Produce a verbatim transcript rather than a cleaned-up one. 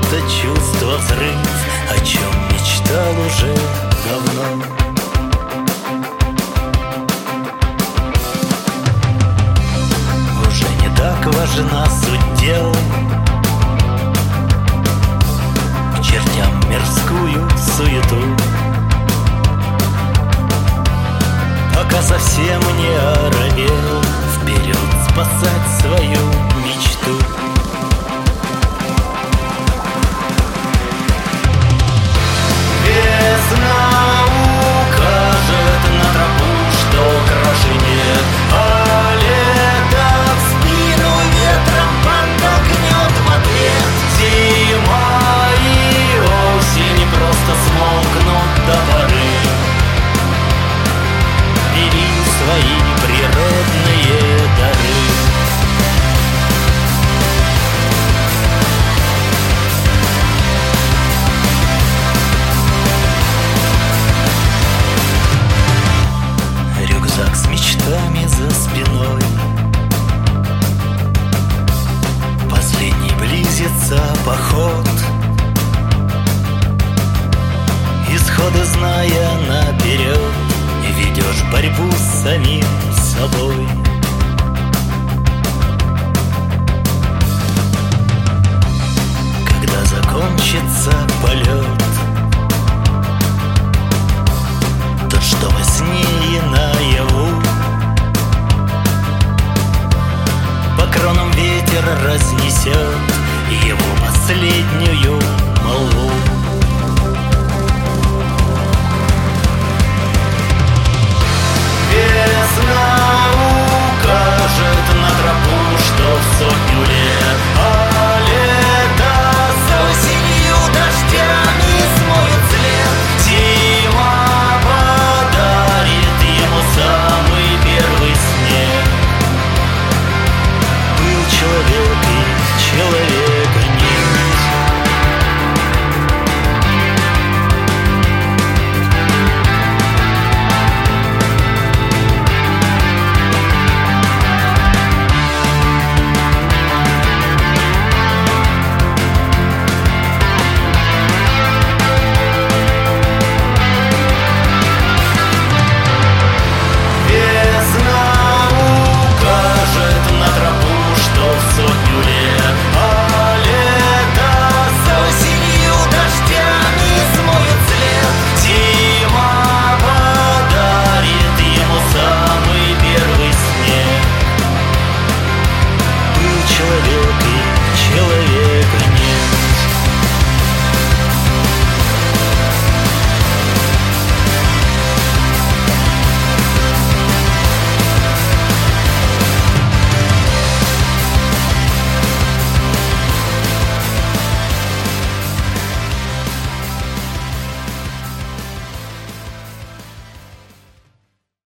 это чувство взрыв, о чем мечтал уже давно. Уже не так важна суть дел, к чертям мирскую суету, пока совсем не оробел, вперед спасать свою мечту. Весна укажет на тропу, что краши нет, а лето в спину ветром подтолкнет в ответ. Зима и осень просто смолкнут до поры. Бери свои природные дары. Рюкзак с мечтами за спиной, последний близится поход, исходы зная наперед, ведешь борьбу с самим собой. Когда закончится полет,